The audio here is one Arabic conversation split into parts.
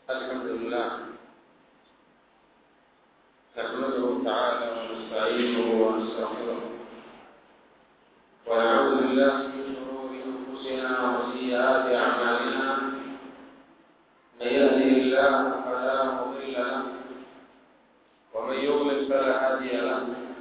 الحمد لله نحمده تعالى ونستعينه ونستغفره ونعوذ بالله من شرور انفسنا وسيئات اعمالنا. من يهده الله فلا مضل له ومن يضلل فلا هادي له،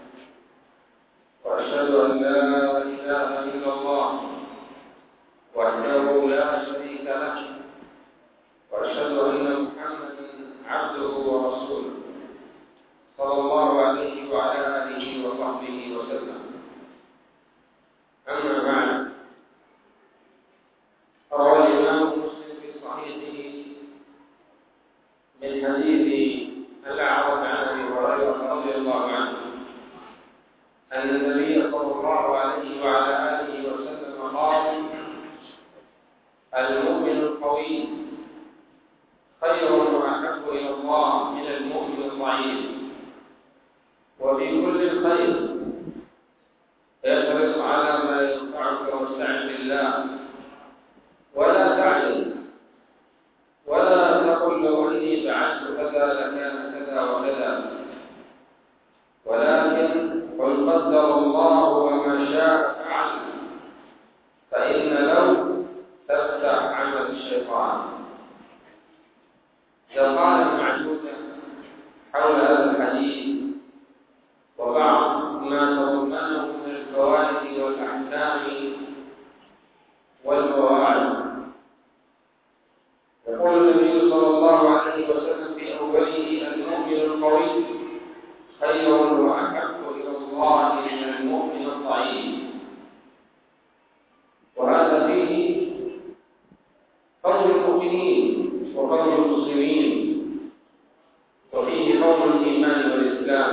واشهد ان لا اله الا الله وحده لا شريك له، واشهد ان محمدا عبده ورسوله صلى الله عليه وعلى اله وصحبه وسلم. اما بعد، روى الامام مسلم في صحيحه من حديث الاعرج عن ابي هريره رضي الله عنه ان النبي صلى الله عليه وعلى اله وسلم قال: المؤمن القوي خير واحب الى الله من المؤمن الضعيف، وفي كل خير احرص على ما ينفعك واستعن بالله، ولا تعجل ولا تقل لو اني فعلت كذا لكان كذا وكذا، ولكن قل قدر الله وما شاء فعل، فان لو تفتح عمل الشيطان. يقال معدودة حول هذا الحديث وبعض ما تضمنه من الفوائد والأحكام والمواعظ. يقول النبي صلى الله عليه وسلم في أوله: المؤمن القوي خير وأحب إلى الله من المؤمن الضعيف. وهذا فيه فضل المؤمنين وفضل المسلمين، وفيه فضل الإيمان والإسلام،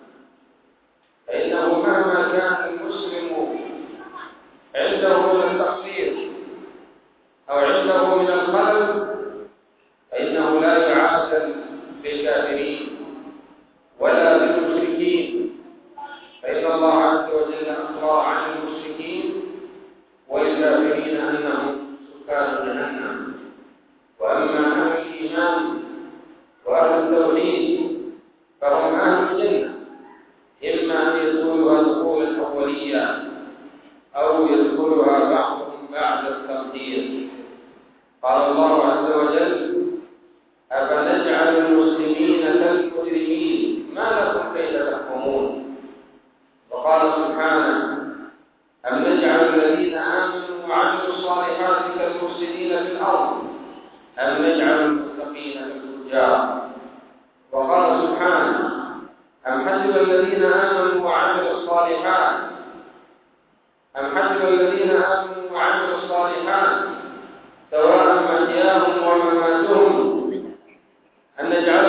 فإنه مهما كان المسلم عنده من التقصير أو عنده من الخلل فإنه لا يعادل بالكافرين ولا بالمشركين، فإن الله عز وجل أخبر عن المشركين والكافرين أنهم سكان جهنم. وأما أهل الإيمان وأهل التوحيد فهم أهل الجنة، إما أن يدخلها دخول الأولية أو يدخلها بعضهم بعد التقدير. قال الله عز وجل: أفنجعل المسلمين كالمجرمين ما لكم كيف تحكمون. وقال سبحانه: أم نجعل الذين آمنوا وعملوا الصالحات كالمفسدين في الأرض أم نجعل المتقين كالفجار. وقال سبحانه: أم حسب الذين آمنوا وعملوا الصالحات سواء محياهم ومماتهم أم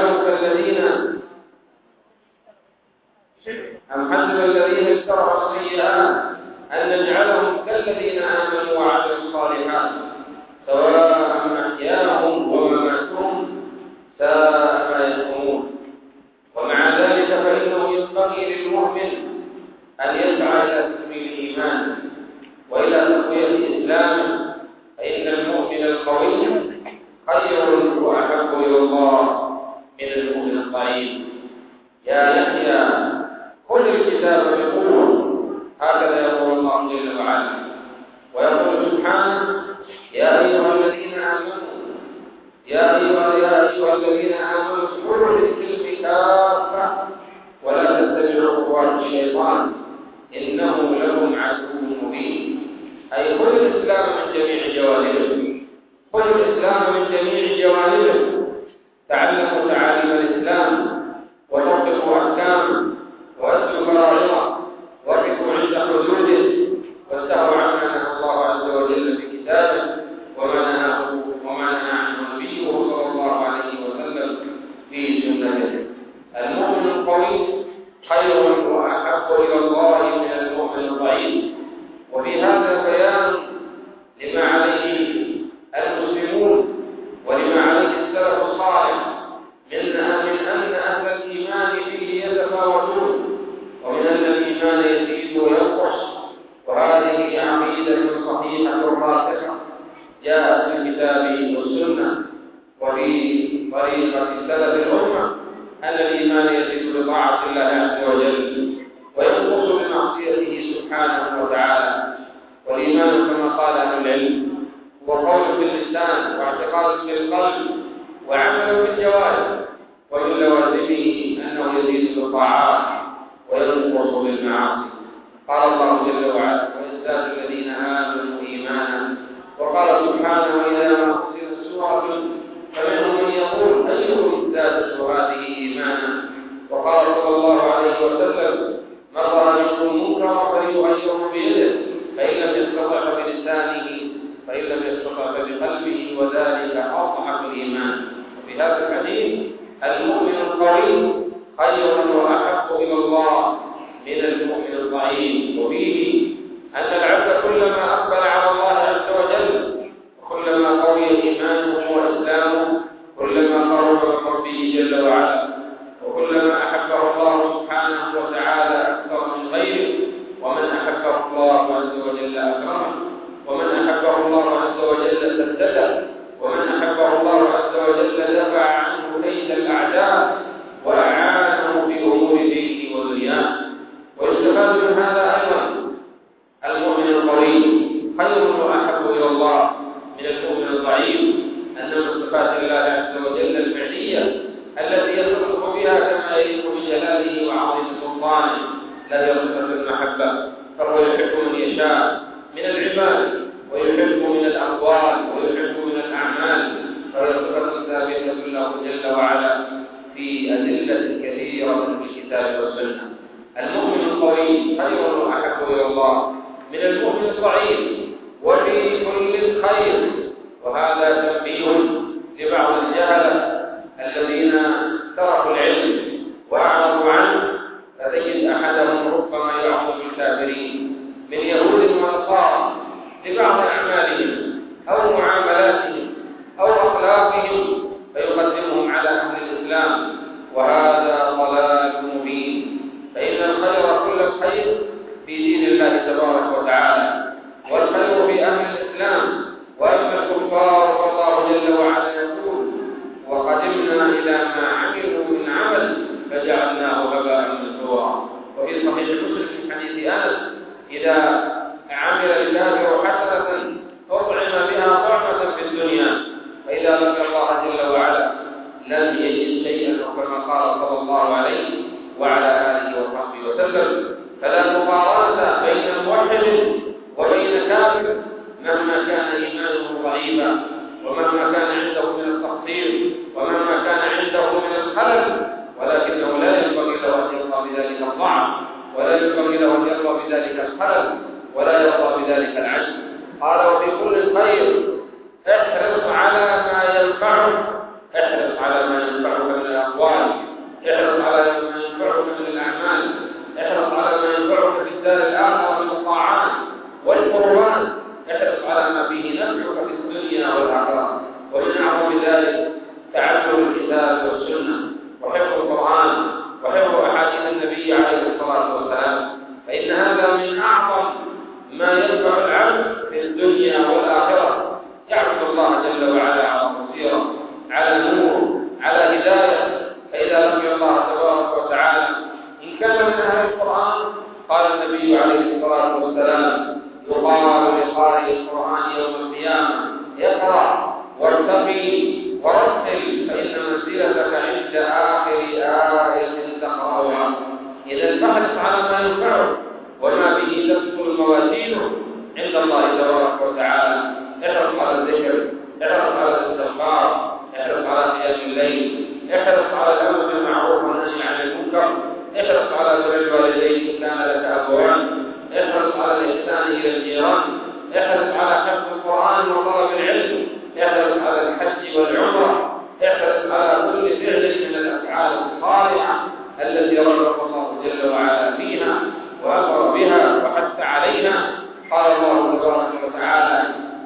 حسب الذين اشتروا السيئات أن نجعلهم كالذين آمنوا وعملوا الصالحات سواء محياهم ومماتهم ساء ما يحكمون. ومع ذلك فإنه ينبغي للمؤمن أن يسعى إلى تكميل الإيمان وإلى تقوية الإسلام، فإن المؤمن القوي خير وأحب إلى الله من المؤمن الضعيف. يا يحيى خذ الكتاب بقوة، هكذا يقول الله جل وعلا. ويقول سبحانه: يا أيها الذين آمنوا ادخلوا في السلم كافة ولا تتبعوا خطوات الشيطان إنه لكم عدو مبين. أي خذ الإسلام من جميع جوانبه، تعلموا تعاليم الإسلام وطبقوا أحكامه وأدوا فرائضه وقفوا عند حدوده واستهوا عما نهى الله عز وجل في كتابه وما نهى عنه نبيه صلى الله عليه وسلم في سنته. المؤمن القوي خير وأحب إلى الله من المؤمن الضعيف. وفي هذا بيان لما عليه المسلمون ولما عليه السلف الصالح من أن أهل الإيمان فيه يتفاوتون، ومن أن الإيمان وفي طريقة سلف الأمة أن الإيمان يزيد بطاعة الله عز وجل وينقص بمعصيته سبحانه وتعالى. والإيمان كما قال أهل العلم هو قول باللسان واعتقاد بالقلب وعمل بالجوارح، ومن لوازمه أنه يزيد بالطاعات وينقص بالمعاصي. قال الله جل وعلا: ويزداد الذين آمنوا إيمانا. وقال سبحانه: وإذا ما أنزلت سورة فمنهم من يقول أيكم زادت هذه إيمانا. وقال صلى الله عليه وسلم: من رأى منكم منكرا فليغيره بيده، فإن لم يستطع بلسانه، فإن لم يستطع بقلبه، وذلك أضعف الإيمان. وفي هذا الحديث: المؤمن القوي خير وأحب إلى الله من المؤمن الضعيف. وفيه أن العبد كلما أقبل على الله عز وجل وكلما قوي إيمانه وإسلامه كلما قرب من ربه جل وعلا، وكلما أحبه الله سبحانه وتعالى أكثر من غيره. ومن أحبه الله عز وجل أكرمه، ومن أحبه الله عز وجل سدده، ومن أحبه الله عز وجل دفع عنه كيد الأعداء وأعانه في أمور دينه ودنياه. ويستفاد من هذا أيضا المؤمن القوي خير وأحب إلى الله من المؤمن الضعيف، أن من صفات الله عز وجل الفعلية التي يصرف بها كما يليق بجلاله وعظيم سلطانه، لا يصف المحبة، فهو يحب من يشاء من العباد ويحب من الأقوال ويحب من الأعمال، فهي صفة ثابتة له جل وعلا في أدلة كثيرة في الكتاب والسنة. المؤمن القوي خير وأحب إلى الله من المؤمن الضعيف، وفي كل خير. وهذا تنبيه لبعض الجهلة الذين تركوا العلم وأعرضوا عنه، فتجد أحدهم ربما يعظم الكافرين من يهود ونصارى لبعض أعمالهم أو معاملاتهم أو أخلاقهم فيقدمهم على أهل الإسلام، وهذا ضلال مبين. فإن الخير كل الخير في دين الله تبارك وتعالى، والخير في أهل الإسلام. وأما الكفار فالله جل وعلا يقول: وقدمنا إلى ما عملوا من عمل فجعلناه هباء منثورا. وفي صحيح مسلم من حديث أنس: إذا عمل الكافر حسنة أطعم بها طعمة في الدنيا، فإذا لقي الله جل وعلا لم يجد شيئا، وكما قال صلى الله عليه وعلى آله وصحبه وسلم. فلا مقارنة بين موحد وبين كافر مهما كان إيمانه ضعيفا، ومهما كان عنده من التقصير، ومهما كان عنده من الخلل، ولكنه لا ينبغي له أن يرضى بذلك الضعف، ولا ينبغي له أن يرضى بذلك الخلل، ولا يرضى بذلك العجز. قال: وفي كل خير احرص على ما ينفعك، احرص على ما ينفعك من الأقوال، احرص على ما ينفعك من الأعمال، احرص على ما ينفعك في الدار الآخرة من الطاعات والقربان، احرص على ما فيه نفعك في الدنيا والآخرة. ومن أعظم ذلك تعلم الكتاب والسنة وحفظ القرآن وحفظ أحاديث النبي عليه الصلاة والسلام، فإن هذا من أعظم ما ينفع العبد في الدنيا والآخرة. يعبد الله جل وعلا على بصيرة، على نور، على هداية. فإذا لقي الله تبارك وتعالى إن كان من أهل القرآن، قال النبي عليه الصلاة والسلام: يقال لقارئ القرآن يوم القيامة: اقرأ وارتقي ورتل، فإن منزلتك عند آخر آية تقرأها. إذا فاحرص على ما ينفعك وما به تدخل موازينه عند الله تبارك وتعالى. احرص على الذكر، احرص على الاستغفار، احرص على قيام الليل، احرص على الأمر بالمعروف والنهي عن المنكر، احرص على بر الوالدين إن كان لك أبوان، احرص على الإحسان إلى الجيران، احرص على حفظ القرآن وطلب العلم، احرص على الحج والعمرة، احرص على كل فعل من الأفعال الصالحة التي رزق الله جل وعلا فيها وأمر بها وحث عليها. قال الله تبارك وتعالى: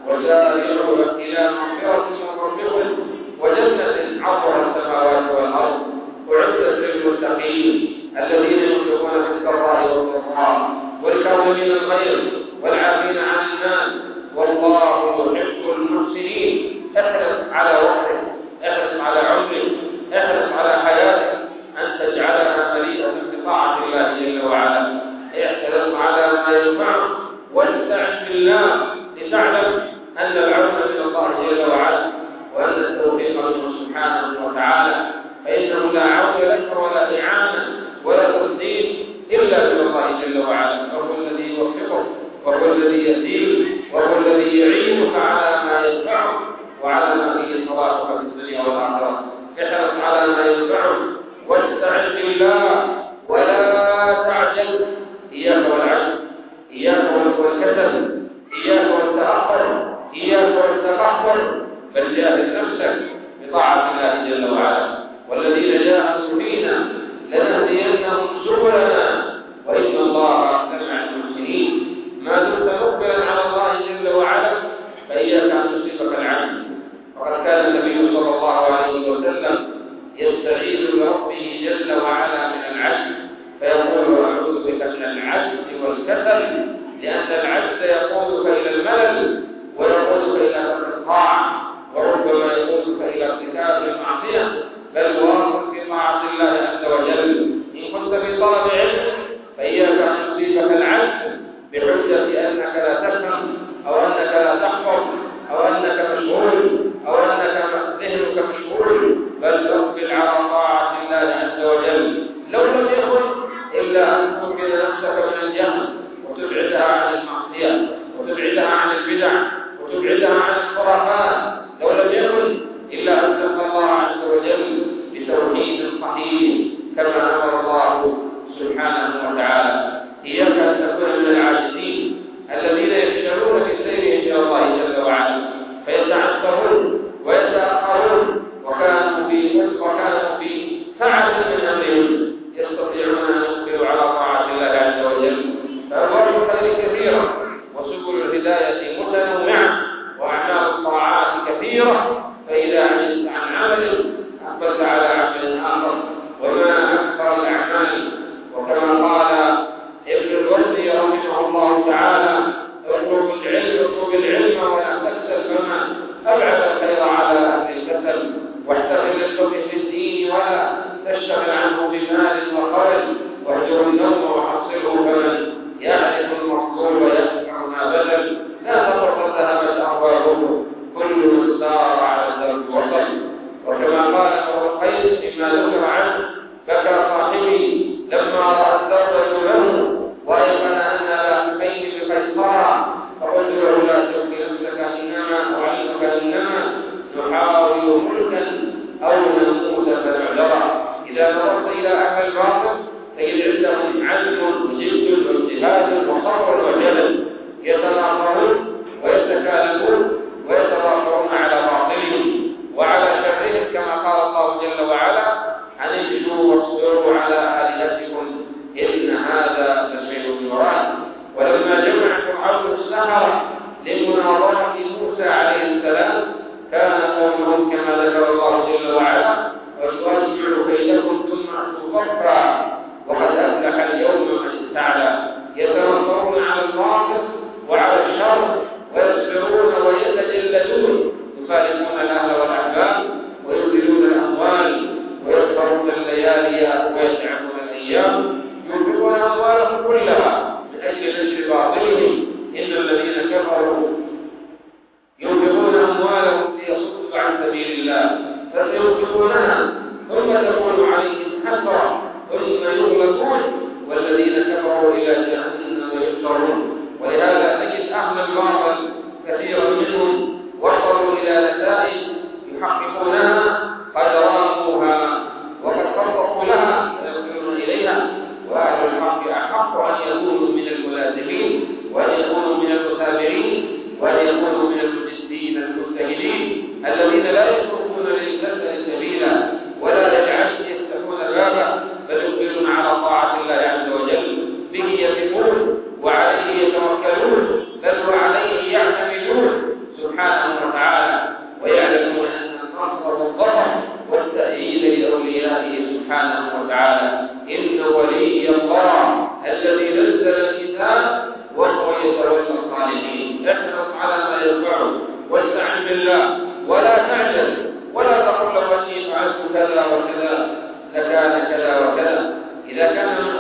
وسارعوا إلى مغفرة من ربكم وجنة عرضها السماوات والأرض أعدت للمتقين الذين ينفقون في السراء والضراء والكاظمين الغيظ والعافين عن الناس والله يحب المحسنين. احرص على وقتك، فإنه لا عون لك ولا إعانة ولا تصديق إلا من الله جل وعلا، وهو الذي يوفقك وهو الذي يهديك وهو الذي يعينك على ما ينفعك وعلى ما فيه صلاحك في الدنيا والآخرة. احرص على ما ينفعك واستعن بالله ولا تعجل. إياك والعجل، إياك والكسل، إياك والتأخر، إياك والتقهقر، بل جاهد نفسك بطاعة الله جل وعلا. والذين جاهدوا فينا لنهدينهم سبلنا وإن الله لمع المحسنين. ما دمت مقبلا على الله جل وعلا فإياك أن تصيبك العجز. وقد كان النبي صلى الله عليه وسلم يستعيذ بربه جل وعلا من العجز فيقول أعوذ بك من العجز والكسل، لأن العجز يقودك إلى الملل ويقودك إلى ترك الطاعة وربما يقودك إلى ارتكاب المعصية، بل واصل في طاعة الله عز وجل. إن كنت في طلب علم فإياك أن يصيبك العجز بحجة أنك لا تفهم أو أنك لا تحفظ أو أنك مشغول أو أنك ذهنك مشغول، بل تقبل على طاعة الله عز وجل. لو لم يكن إلا أن تنقذ نفسك من الجهل وتبعدها عن المعصية وتبعدها عن البدع وتبعدها عن الخرافات، لو لم يكن إلا أن تلقى الله عز وجل بتوحيد صحيح كما أمر الله سبحانه وتعالى. إياك أن تكون من العاجزين الذين يفشلون في السير إلى الله جل وعلا فيتعثرون ويتأخرون وكانوا في سعة من أمرهم يستطيعون أن يقبلوا على طاعة الله عز وجل. فأبواب الخير كثيرة وسبل الهداية متنوعة وأعمال الطاعات كثيرة، فإذا عجزت عن عمل أقبلت على عمل آخر. وما أكثر الأعمال، وكما قال ابن الوردي رحمه الله تعالى اطلب العلم ولا تكسل، فما أبعد الخير على أهل الكسل. واحتفل للفقه في الدين ولا تشتغل عنه بمال وخرج، واهجر النوم وحصله فمن يعرف المحصول ويسمع ما بذل. لا تقر ذهبت أرواحه كل من سار على الدرب وصل. وكما قال ابو القيس فيما ذكر عنه بكى صاحبي لما رأى الدرب له وأيقن أن لا خير بقيصرا، فقلت له لا تبكي نفسك إنما وعلمك إنما نحاول ملكا أو نموت فنعذرا. إذا نظرت إلى أهل الباطل تجد عندهم علم وجد واجتهاد وصبر وجلد، يتناظرون ويتكالبون ويتظاهرون على باطلهم وعلى شرهم، كما قال الله جل وعلا أن اجدوا واصبروا على آلهتكم إن هذا لشيء يراد. ولما جمع فرعون السحرة لمناظرة موسى عليه السلام كان قومهم كما ذكر الله جل وعلا ويجمع كيدكم ثم أتوا صفا وقد أفلح اليوم من استعلى. يتنصرون على الباطل وعلى الشر ويصبرون ويتجلدون، يخالفون الأهل والأحباب ويبذلون الأموال ويسهرون الليالي ويتعبون الأيام، ينفقون أموالهم كلها من أجل نشر باطلهم. إن الذين كفروا ينفقون أموالهم ليصدوا عن سبيل الله فسينفقونها ثم تكون عليهم حسرة ثم يغلقون والذين كفروا إلى جهنم يحشرون. ولهذا تجد أهل الباطل كثيرا منهم وصلوا إلى نتائج يحققونها قد راموها وقد خططوا لها ويصلون إليها. وأهل الحق أحق أن يكونوا من الملازمين وأن يكونوا من المتابعين وأن يكونوا من المجدين المجتهدين الذين لا يتركون للكسل سبيلا ولا يجعلون يفتحون بابا بل يقبلون على طاعة الله عز وجل، به يثقون وعليه يتوكلون بل وعليه يعتمدون سبحانه وتعالى، ويعلمون أن النصر والظفر والتأييد لأوليائه سبحانه وتعالى. إن ولي الله الذي نزل الكتاب وهو يتولى الصالحين. احرص على ما ينفعك واستعن بالله ولا تعجل ولا تقل لو أني فعلت كذا وكذا لكان كذا وكذا. إذا كان من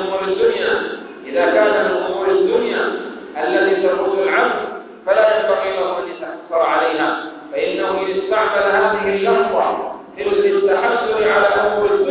أمور الدنيا التي تفوت العبد فلا ينبغي له أن يتحسر عليها، فإنه إن استعمل هذه اللحظة في التحسر على أمور الدنيا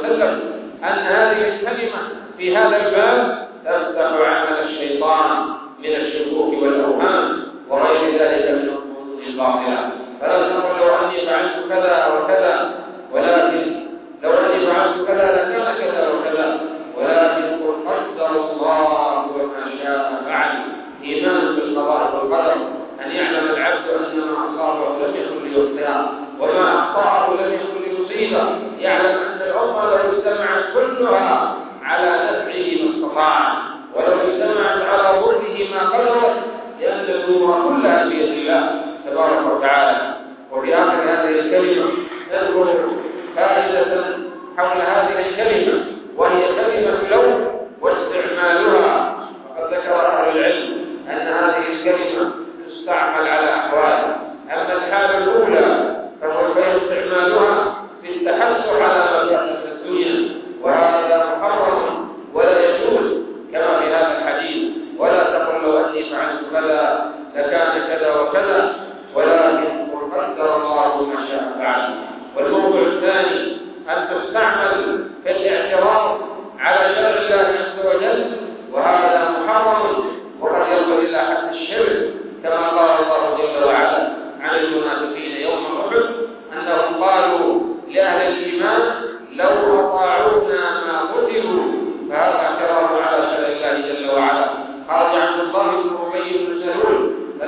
وسلم أن هذه الكلمة في هذا الباب تفتح عمل الشيطان من الشكوك والأوهام وغير ذلك من الظنون الباطلة. فلا تقل لو أني فعلت كذا أو كذا، ولكن لو أني فعلت كذا لكان كذا وكذا، ولكن قل قدر الله وما شاء فعل. إيمان بالقضاء والقدر، أن يعلم العبد أن ما أصابه لم يكن ليخطئ وما أخطأه لم يكن ليصيبه، يعلم أن الأمة لو اجتمعت كلها على نفعه ما استطاع، ولو اجتمعت على ضره ما قدرت، لأن الأمور كلها بيد الله تبارك وتعالى. وفي آخر هذه الكلمة نذكر فائدة حول هذه الكلمة، وهي كلمة لو واستعمالها. وقد ذكر أهل العلم أن هذه الكلمة تستعمل على أحوال، أما الحالة الأولى فهو استعمالها في التحسر على مبادئ الدنيا، وهذا محرم ولا يجوز كما في هذا الحديث. ولا تقل لو أني فعلت كذا لكان كذا وكذا، ولكن قل قدر الله ما شاء فعل. والموضوع الثاني أن تستعمل في الاعتراض على شرع الله عز وجل، وهذا محرم وقد يصل إلى حد الشرك، كما قال الله جل وعلا عن المنافقين يوم أحد أنهم قالوا لأهل الإيمان لو أطاعونا ما قتلوا، فهذا اعتراض على شرع الله جل وعلا. قال عبد الله بن أبي بن سلول